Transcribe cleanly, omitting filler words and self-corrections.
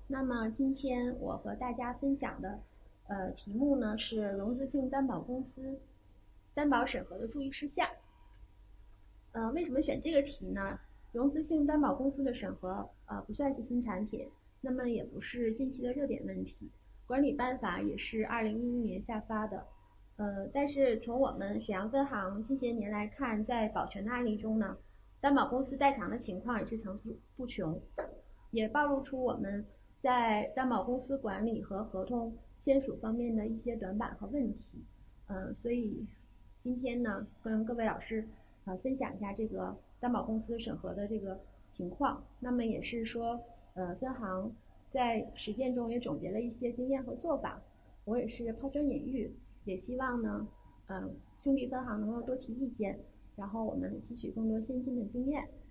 那么今天我和大家分享的题目呢是融资性担保公司担保审核的注意事项。为什么选这个题呢？融资性担保公司的审核不算是新产品，那么也不是近期的热点问题。管理办法也是2011年下发的，但是从我们沈阳分行近些年来看，在保全的案例中呢，担保公司代偿的情况也是层出不穷，也暴露出我们在担保公司管理和合同签署方面的一些短板和问题。所以今天呢，跟各位老师分享一下这个担保公司审核的这个情况。那么也是说，分行在实践中也总结了一些经验和做法。我也是抛砖引玉，也希望呢，兄弟分行能够多提意见，然后我们汲取更多先进的经验，